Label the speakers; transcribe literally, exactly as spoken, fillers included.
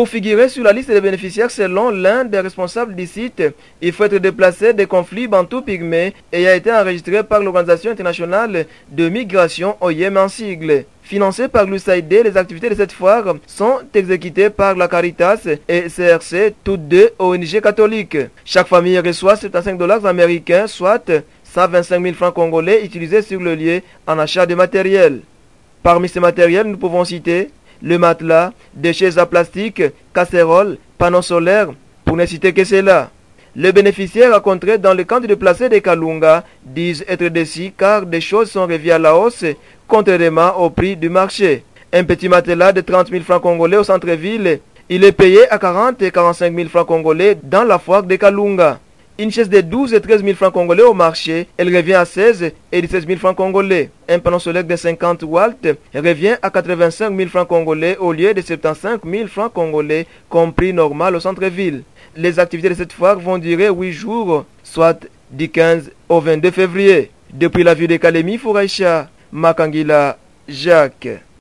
Speaker 1: Pour figurer sur la liste des bénéficiaires selon l'un des responsables du site, il faut être déplacé des conflits bantou-pygmées et a été enregistré par l'Organisation internationale de migration O I M en sigle. Financées par l'U S A I D, les activités de cette foire sont exécutées par la Caritas et C R C, toutes deux O N G catholiques. Chaque famille reçoit soixante-quinze dollars américains, soit cent vingt-cinq mille francs congolais utilisés sur le lieu en achat de matériel. Parmi ces matériels, nous pouvons citer le matelas, des chaises à plastique, casseroles, panneaux solaires, pour ne citer que cela. Les bénéficiaires rencontrés dans le camp de déplacés de Kalunga disent être déçus car des choses sont revues à la hausse, contrairement au prix du marché. Un petit matelas de trente mille francs congolais au centre-ville, il est payé à quarante et quarante-cinq mille francs congolais dans la foire de Kalunga. Une chaise de douze et treize mille francs congolais au marché, elle revient à seize et dix-sept mille francs congolais. Un panneau solaire de cinquante watts revient à quatre-vingt-cinq mille francs congolais au lieu de soixante-quinze mille francs congolais, comme prix normal au centre-ville. Les activités de cette foire vont durer huit jours, soit du quinze au vingt-deux février. Depuis la ville de Kalemi, Fouraïcha, Makangila, Jacques.